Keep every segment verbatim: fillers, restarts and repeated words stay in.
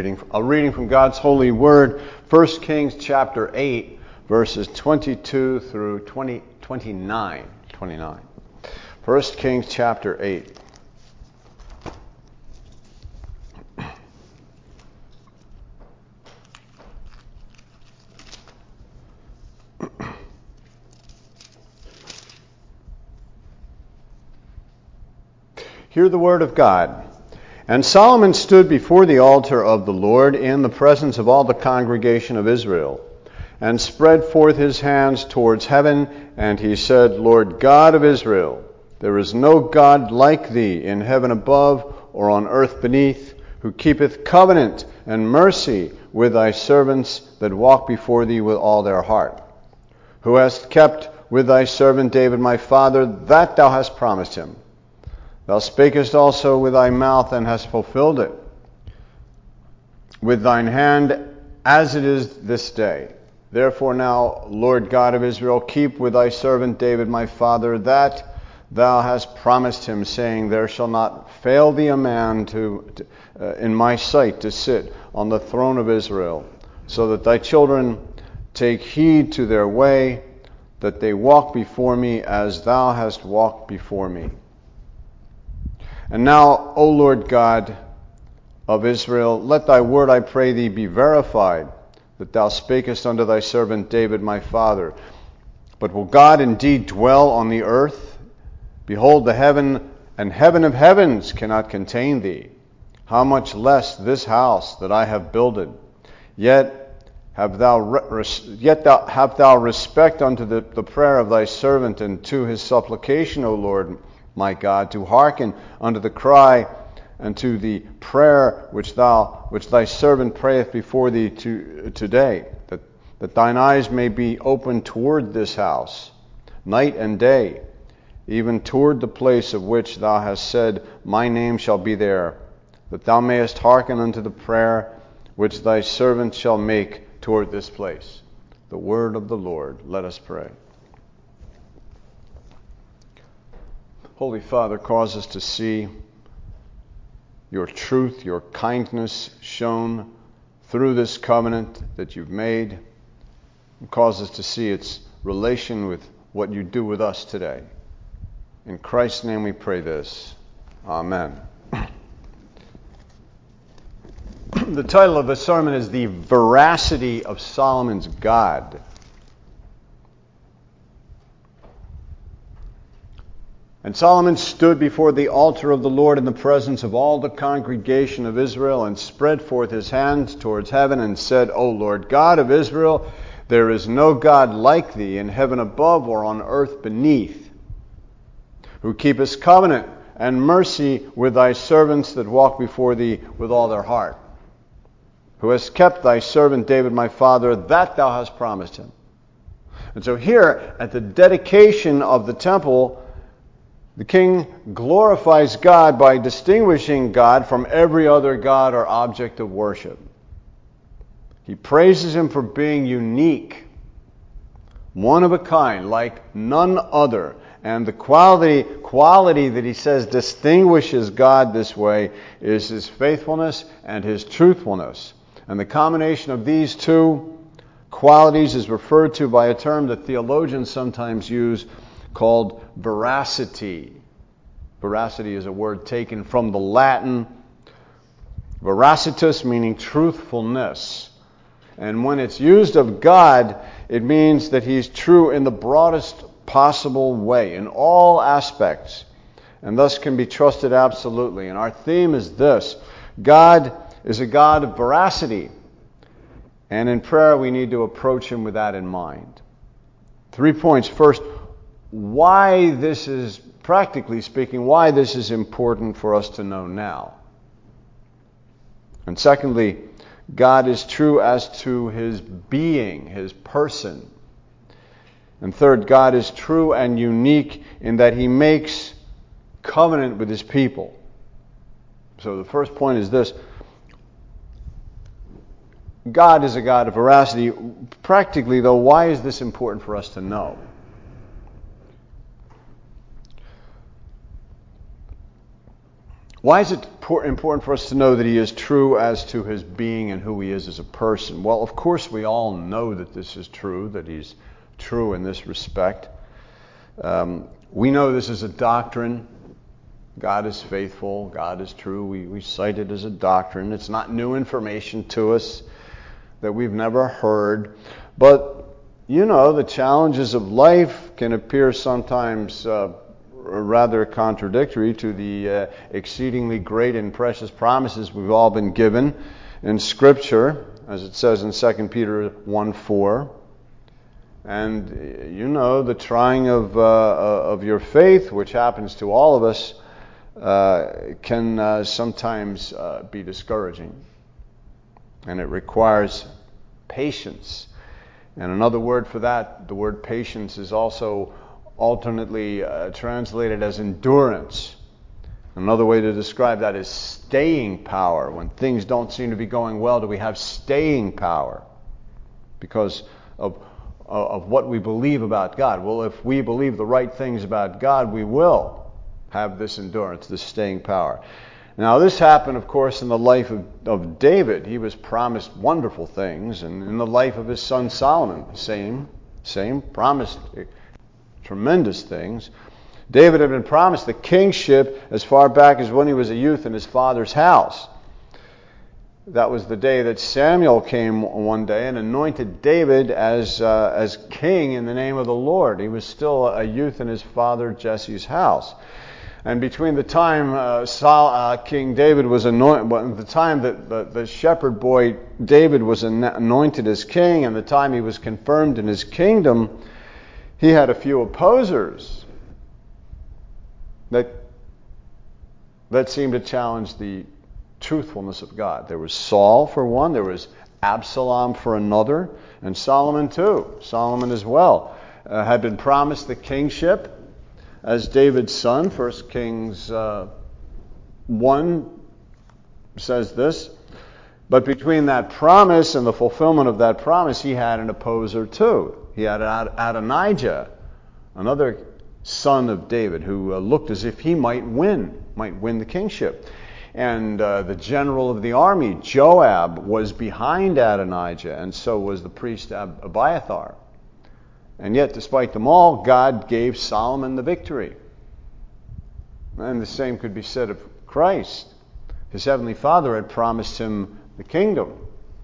reading. A reading from God's holy word, First Kings chapter eight, verses twenty-two through twenty, twenty-nine. twenty-nine. First Kings chapter eight. Hear the word of God. And Solomon stood before the altar of the Lord in the presence of all the congregation of Israel, and spread forth his hands towards heaven, and he said, Lord God of Israel, there is no God like thee in heaven above or on earth beneath, who keepeth covenant and mercy with thy servants that walk before thee with all their heart, who hast kept with thy servant David my father that thou hast promised him. Thou spakest also with thy mouth, and hast fulfilled it with thine hand, as it is this day. Therefore now, Lord God of Israel, keep with thy servant David my father that thou hast promised him, saying, There shall not fail thee a man to, to uh, in my sight to sit on the throne of Israel, so that thy children take heed to their way, that they walk before me as thou hast walked before me. And now, O Lord God of Israel, let thy word, I pray thee, be verified, that thou spakest unto thy servant David my father. But will God indeed dwell on the earth? Behold, the heaven and heaven of heavens cannot contain thee. How much less this house that I have builded? Yet have thou, res- yet thou, have thou respect unto the, the prayer of thy servant, and to his supplication, O Lord my God, to hearken unto the cry and to the prayer which thou, which thy servant prayeth before thee to, today, that, that thine eyes may be open toward this house, night and day, even toward the place of which thou hast said, My name shall be there, that thou mayest hearken unto the prayer which thy servant shall make toward this place. The word of the Lord. Let us pray. Holy Father, cause us to see your truth, your kindness shown through this covenant that you've made, and cause us to see its relation with what you do with us today. In Christ's name we pray this. Amen. The title of the sermon is The Veracity of Solomon's God. And Solomon stood before the altar of the Lord in the presence of all the congregation of Israel, and spread forth his hands towards heaven, and said, O Lord God of Israel, there is no God like thee in heaven above or on earth beneath, who keepest covenant and mercy with thy servants that walk before thee with all their heart, who hast kept thy servant David my father that thou hast promised him. And so here, at the dedication of the temple, the king glorifies God by distinguishing God from every other god or object of worship. He praises him for being unique, one of a kind, like none other. And the quality, quality that he says distinguishes God this way is his faithfulness and his truthfulness. And the combination of these two qualities is referred to by a term that theologians sometimes use, called veracity. Veracity is a word taken from the Latin veracitus, meaning truthfulness. And when it's used of God, it means that he's true in the broadest possible way, in all aspects, and thus can be trusted absolutely. And our theme is this: God is a God of veracity. And in prayer, we need to approach him with that in mind. Three points. First, why this is, practically speaking, why this is important for us to know now. And secondly, God is true as to his being, his person. And third, God is true and unique in that he makes covenant with his people. So the first point is this: God is a God of veracity. Practically, though, why is this important for us to know? Why is it important for us to know that he is true as to his being and who he is as a person? Well, of course, we all know that this is true, that he's true in this respect. Um, we know this is a doctrine. God is faithful. God is true. We, we cite it as a doctrine. It's not new information to us that we've never heard. But, you know, the challenges of life can appear sometimes uh, rather contradictory to the uh, exceedingly great and precious promises we've all been given in Scripture, as it says in Second Peter one four. And, you know, the trying of, uh, of your faith, which happens to all of us, Uh, can uh, sometimes uh, be discouraging, and it requires patience. And another word for that, the word patience, is also alternately uh, translated as endurance. Another way to describe that is staying power. When things don't seem to be going well, do we have staying power because of of what we believe about God? Well, if we believe the right things about God, we will have this endurance, this staying power. Now, this happened, of course, in the life of, of David. He was promised wonderful things, and in the life of his son Solomon, same, same, promised tremendous things. David had been promised the kingship as far back as when he was a youth in his father's house. That was the day that Samuel came one day and anointed David as uh, as king in the name of the Lord. He was still a youth in his father Jesse's house. And between the time uh, Saul, uh, King David was anointed, well, the time that the, the shepherd boy David was anointed as king, and the time he was confirmed in his kingdom, he had a few opposers that that seemed to challenge the truthfulness of God. There was Saul for one, there was Absalom for another, and Solomon too. Solomon as well uh, had been promised the kingship as David's son. First Kings uh, one says this. But between that promise and the fulfillment of that promise, he had an opposer too. He had Adonijah, another son of David, who uh, looked as if he might win, might win the kingship. And uh, the general of the army, Joab, was behind Adonijah, and so was the priest Ab- Abiathar. And yet, despite them all, God gave Solomon the victory. And the same could be said of Christ. His heavenly Father had promised him the kingdom.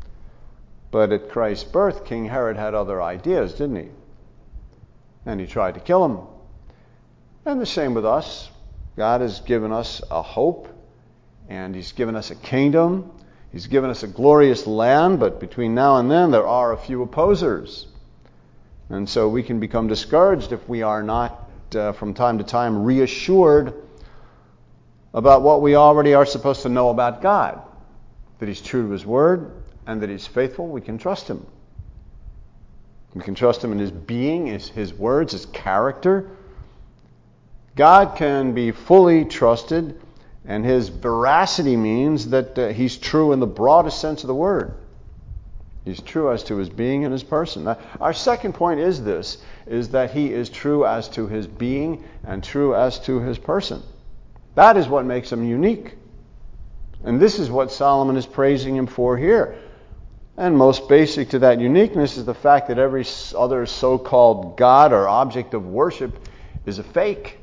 But at Christ's birth, King Herod had other ideas, didn't he? And he tried to kill him. And the same with us. God has given us a hope, and he's given us a kingdom. He's given us a glorious land, but between now and then there are a few opposers. And so we can become discouraged if we are not, uh, from time to time, reassured about what we already are supposed to know about God. That he's true to his word, and that he's faithful. We can trust him. We can trust him in his being, his, his words, his character. God can be fully trusted, and his veracity means that uh, he's true in the broadest sense of the word. He's true as to his being and his person. Now, our second point is this, is that he is true as to his being and true as to his person. That is what makes him unique. And this is what Solomon is praising him for here. And most basic to that uniqueness is the fact that every other so-called God or object of worship is a fake.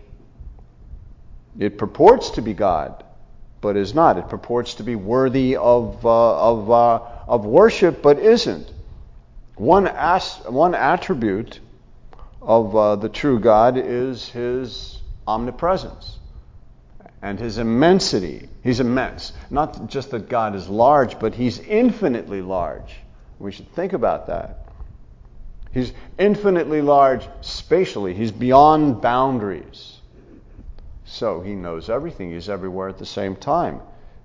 It purports to be God, but is not. It purports to be worthy of uh, of uh, of worship, but isn't. One as, one attribute of uh, the true God is his omnipresence and his immensity. He's immense. Not just that God is large, but he's infinitely large. We should think about that. He's infinitely large spatially. He's beyond boundaries. So he knows everything. He's everywhere at the same time.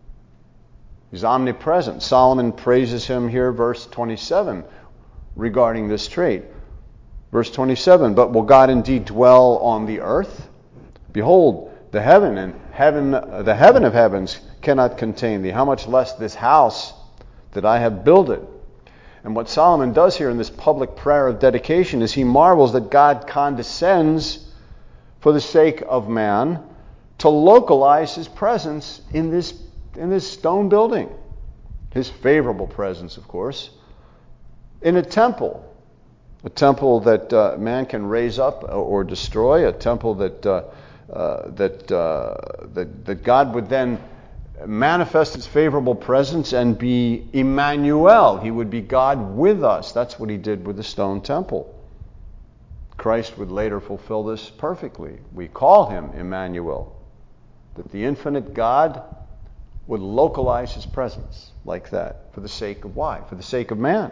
He's omnipresent. Solomon praises him here, verse twenty-seven, regarding this trait. Verse twenty-seven, but will God indeed dwell on the earth? Behold, the heaven and heaven, the heaven of heavens cannot contain thee. How much less this house that I have builded? And what Solomon does here in this public prayer of dedication is he marvels that God condescends for the sake of man to localize his presence in this, in this stone building. His favorable presence, of course, in a temple. A temple that uh, man can raise up or destroy, a temple that uh, uh, that, uh, that that God would then manifest his favorable presence and be Emmanuel. He would be God with us. That's what he did with the stone temple. Christ would later fulfill this perfectly. We call him Emmanuel, that the infinite God would localize his presence like that for the sake of why? For the sake of man.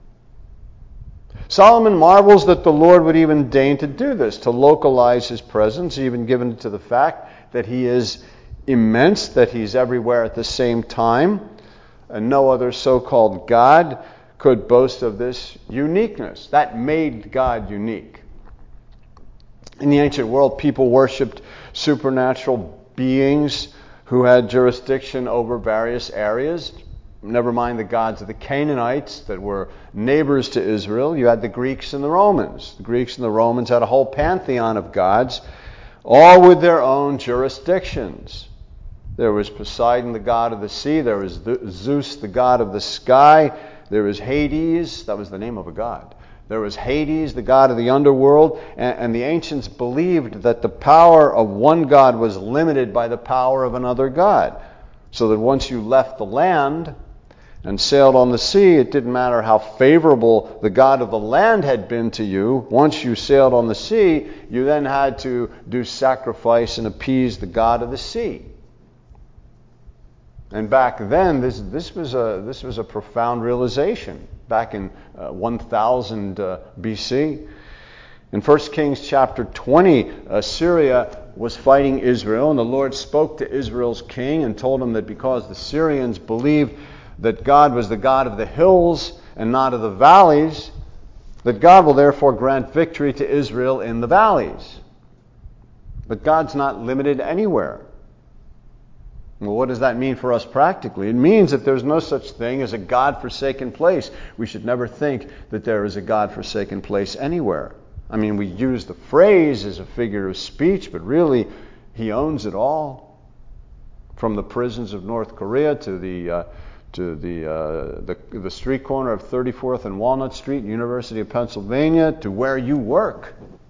Solomon marvels that the Lord would even deign to do this, to localize his presence, even given to the fact that he is immense, that he's everywhere at the same time, and no other so-called God could boast of this uniqueness. That made God unique. In the ancient world, people worshipped supernatural beings who had jurisdiction over various areas. Never mind the gods of the Canaanites that were neighbors to Israel. You had the Greeks and the Romans. The Greeks and the Romans had a whole pantheon of gods, all with their own jurisdictions. There was Poseidon, the god of the sea. There was Zeus, the god of the sky. There was Hades. That was the name of a god. There was Hades, the god of the underworld. And, and the ancients believed that the power of one god was limited by the power of another god. So that once you left the land and sailed on the sea, it didn't matter how favorable the god of the land had been to you. Once you sailed on the sea, you then had to do sacrifice and appease the god of the sea. And back then, this this was a this was a profound realization. Back in uh, one thousand uh, B C, in First Kings chapter twenty, Assyria was fighting Israel, and the Lord spoke to Israel's king and told him that because the Syrians believed that God was the God of the hills and not of the valleys, that God will therefore grant victory to Israel in the valleys. But God's not limited anywhere. Well, what does that mean for us practically? It means that there's no such thing as a God-forsaken place. We should never think that there is a God-forsaken place anywhere. I mean, we use the phrase as a figure of speech, but really, he owns it all. From the prisons of North Korea to the uh, to the, uh, the the street corner of thirty-fourth and Walnut Street, University of Pennsylvania, to where you work.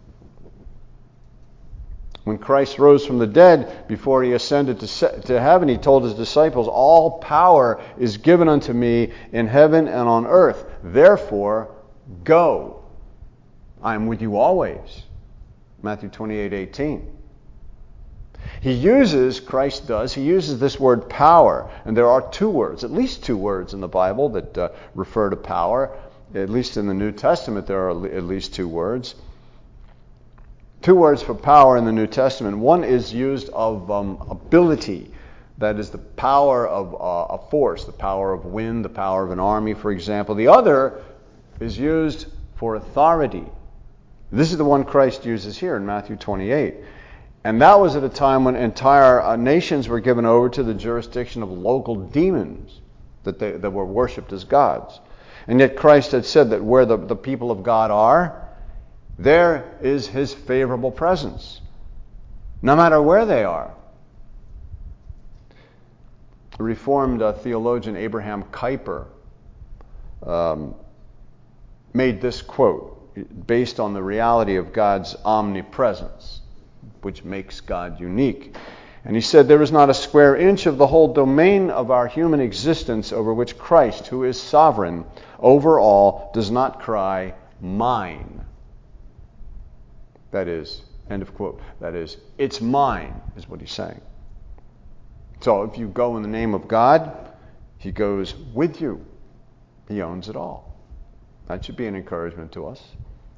When Christ rose from the dead, before he ascended to, se- to heaven, he told his disciples, all power is given unto me in heaven and on earth. Therefore, go. I am with you always. Matthew twenty-eight eighteen. He uses, Christ does, he uses this word power. And there are two words, at least two words in the Bible that uh, refer to power. At least in the New Testament, there are at least two words. Two words for power in the New Testament. One is used of um, ability. That is the power of uh, a force, the power of wind, the power of an army, for example. The other is used for authority. This is the one Christ uses here in Matthew twenty-eight. And that was at a time when entire uh, nations were given over to the jurisdiction of local demons that, they, that were worshipped as gods. And yet Christ had said that where the, the people of God are, there is his favorable presence, no matter where they are. Reformed uh, theologian Abraham Kuyper um, made this quote based on the reality of God's omnipresence, which makes God unique. And he said, there is not a square inch of the whole domain of our human existence over which Christ, who is sovereign over all, does not cry, mine. That is, end of quote, that is, it's mine, is what he's saying. So if you go in the name of God, he goes with you. He owns it all. That should be an encouragement to us.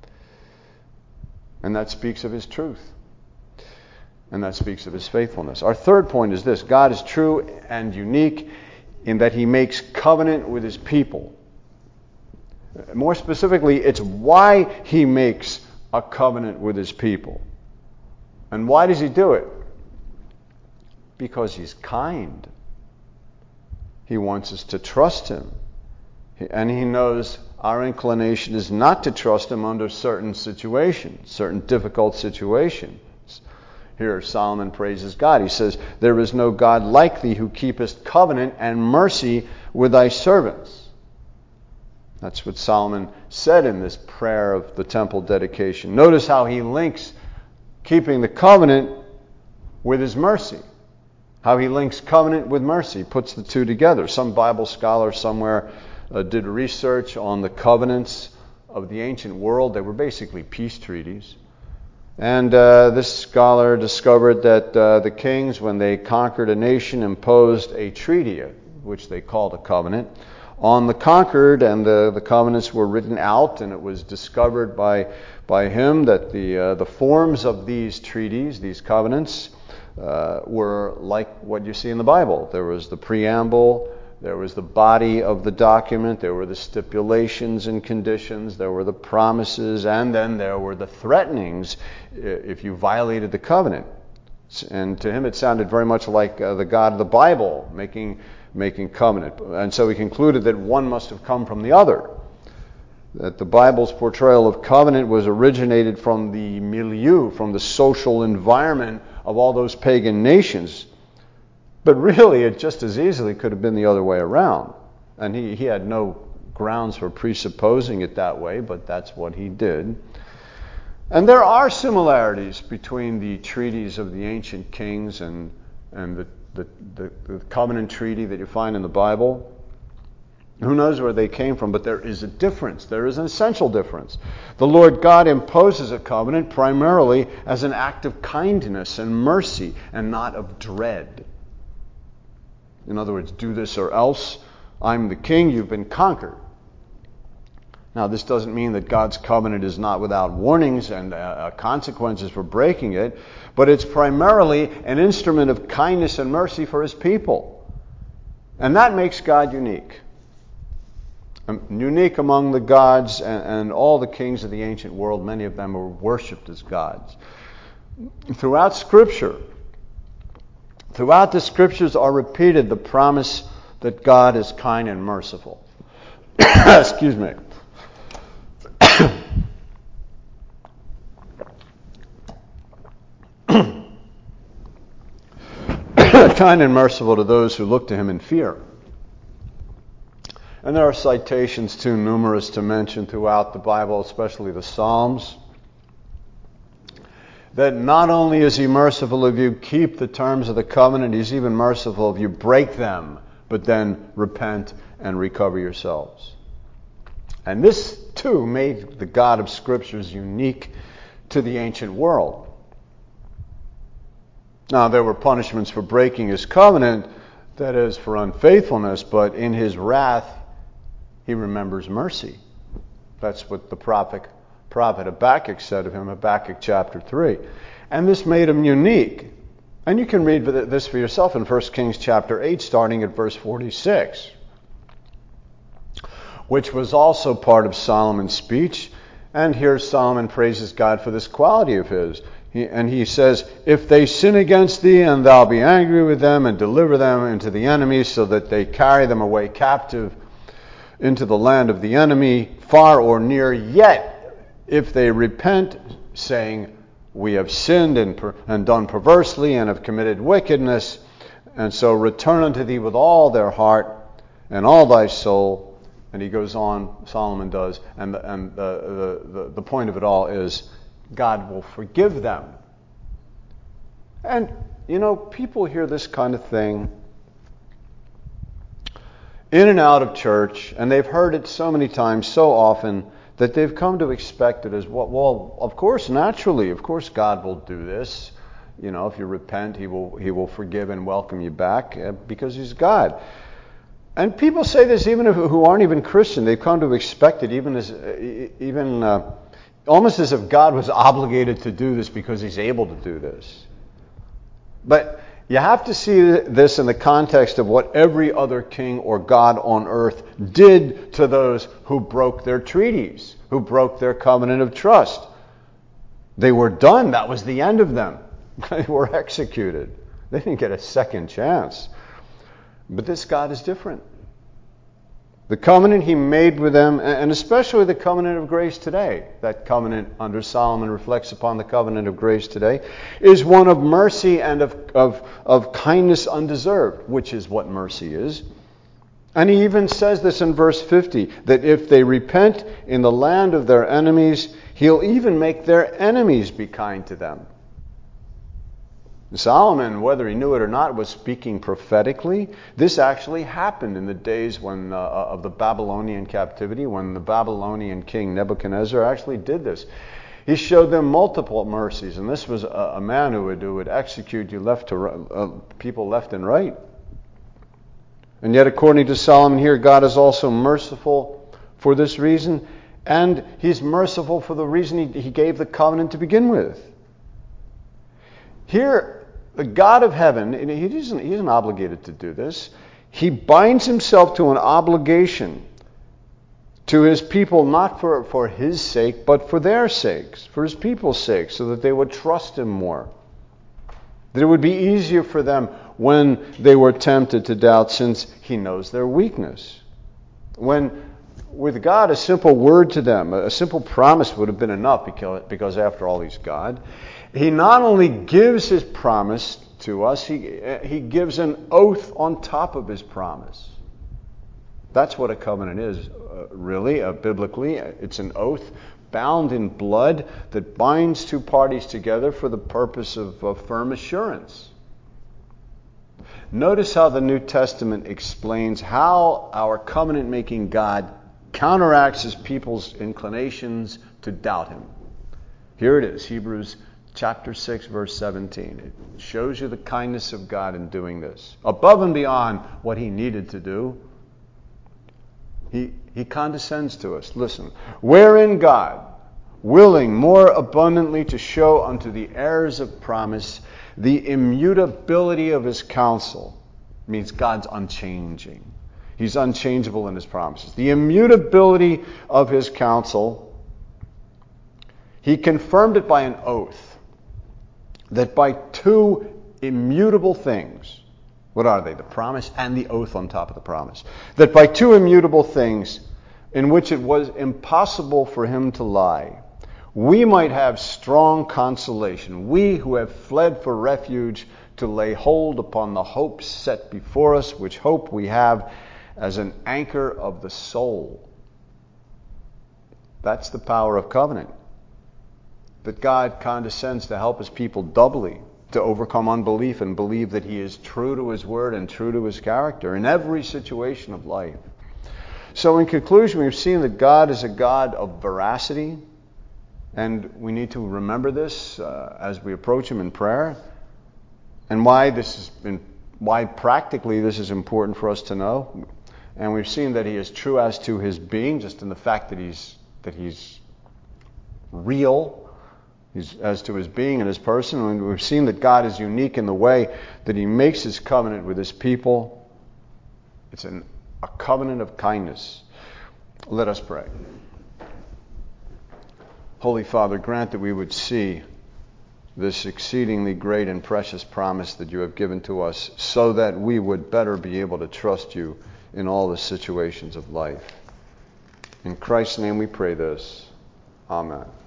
And that speaks of his truth. And that speaks of his faithfulness. Our third point is this. God is true and unique in that he makes covenant with his people. More specifically, it's why he makes a covenant with his people. And why does he do it? Because he's kind. He wants us to trust him. And he knows our inclination is not to trust him under certain situations, certain difficult situations. Here Solomon praises God. He says, there is no God like thee who keepest covenant and mercy with thy servants. That's what Solomon said in this prayer of the temple dedication. Notice how he links keeping the covenant with his mercy. How he links covenant with mercy, puts the two together. Some Bible scholar somewhere uh, did research on the covenants of the ancient world. They were basically peace treaties. And uh, this scholar discovered that uh, the kings, when they conquered a nation, imposed a treaty, which they called a covenant, on the conquered, and the, the covenants were written out, and it was discovered by by him that the uh, the forms of these treaties, these covenants, uh, were like what you see in the Bible. There was the preamble, there was the body of the document, there were the stipulations and conditions, there were the promises, and then there were the threatenings if you violated the covenant. And to him it sounded very much like uh, the God of the Bible making making covenant. And so he concluded that one must have come from the other. That the Bible's portrayal of covenant was originated from the milieu, from the social environment of all those pagan nations. But really, it just as easily could have been the other way around. And he, he had no grounds for presupposing it that way, but that's what he did. And there are similarities between the treaties of the ancient kings and, and the The, the, the covenant treaty that you find in the Bible. Who knows where they came from, but there is a difference. There is an essential difference. The Lord God imposes a covenant primarily as an act of kindness and mercy and not of dread. In other words, do this or else. I'm the king, you've been conquered. Now, this doesn't mean that God's covenant is not without warnings and uh, consequences for breaking it, but it's primarily an instrument of kindness and mercy for his people. And that makes God unique. Um, unique among the gods and, and all the kings of the ancient world. Many of them were worshipped as gods. Throughout Scripture, throughout the Scriptures are repeated the promise that God is kind and merciful. Excuse me. Kind and merciful to those who look to him in fear. And there are citations too numerous to mention throughout the Bible, especially the Psalms, that not only is he merciful if you keep the terms of the covenant, he's even merciful if you break them, but then repent and recover yourselves. And this too made the God of Scriptures unique to the ancient world. Now, there were punishments for breaking his covenant, that is, for unfaithfulness, but in his wrath, he remembers mercy. That's what the prophet, prophet Habakkuk said of him, Habakkuk chapter three. And this made him unique. And you can read this for yourself in First Kings chapter eight, starting at verse forty-six, which was also part of Solomon's speech. And here Solomon praises God for this quality of his. He, and he says, if they sin against thee, and thou be angry with them, and deliver them into the enemy, so that they carry them away captive into the land of the enemy, far or near, yet if they repent, saying, we have sinned and, per- and done perversely, and have committed wickedness, and so return unto thee with all their heart and all thy soul. And he goes on, Solomon does, and the, and the, the, the, the point of it all is God will forgive them. And, you know, people hear this kind of thing in and out of church, and they've heard it so many times, so often, that they've come to expect it as, well, well, of course, naturally, of course God will do this. You know, if you repent, he will he will forgive and welcome you back uh, because he's God. And people say this even if, who aren't even Christian. They've come to expect it even as uh, even uh, almost as if God was obligated to do this because he's able to do this. But you have to see this in the context of what every other king or god on earth did to those who broke their treaties, who broke their covenant of trust. They were done. That was the end of them. They were executed. They didn't get a second chance. But this God is different. The covenant he made with them, and especially the covenant of grace today, that covenant under Solomon reflects upon the covenant of grace today, is one of mercy and of, of, of kindness undeserved, which is what mercy is. And he even says this in verse fifty, that if they repent in the land of their enemies, he'll even make their enemies be kind to them. Solomon, whether he knew it or not, was speaking prophetically. This actually happened in the days when uh, of the Babylonian captivity, when the Babylonian king Nebuchadnezzar actually did this. He showed them multiple mercies, and this was a, a man who would, who would execute you left to uh, people left and right. And yet, according to Solomon here, God is also merciful for this reason, and he's merciful for the reason he, he gave the covenant to begin with. Here, the God of heaven, and he isn't, he isn't obligated to do this, he binds himself to an obligation to his people, not for, for his sake, but for their sakes, for his people's sake, so that they would trust him more. That it would be easier for them when they were tempted to doubt, since he knows their weakness. When with God, a simple word to them, a simple promise would have been enough, because, because after all, he's God. He not only gives his promise to us, he, he gives an oath on top of his promise. That's what a covenant is, uh, really, uh, biblically. It's an oath bound in blood that binds two parties together for the purpose of, of firm assurance. Notice how the New Testament explains how our covenant-making God counteracts his people's inclinations to doubt him. Here it is, Hebrews chapter six, verse seventeen. It shows you the kindness of God in doing this. Above and beyond what he needed to do, he, he condescends to us. Listen, wherein God, willing more abundantly to show unto the heirs of promise the immutability of his counsel, means God's unchanging. He's unchangeable in his promises. The immutability of his counsel, he confirmed it by an oath, that by two immutable things, what are they? The promise and the oath on top of the promise. That by two immutable things in which it was impossible for him to lie, we might have strong consolation, we who have fled for refuge, to lay hold upon the hope set before us, which hope we have as an anchor of the soul. That's the power of covenant. That God condescends to help his people doubly, to overcome unbelief and believe that he is true to his word and true to his character in every situation of life. So in conclusion, we've seen that God is a God of veracity, and we need to remember this uh, as we approach him in prayer, and why this is been, why practically this is important for us to know. And we've seen that he is true as to his being, just in the fact that he's that he's real. He's, as to his being and his person. And we've seen that God is unique in the way that he makes his covenant with his people. It's an, a covenant of kindness. Let us pray. Holy Father, grant that we would see this exceedingly great and precious promise that you have given to us, so that we would better be able to trust you in all the situations of life. In Christ's name we pray this. Amen.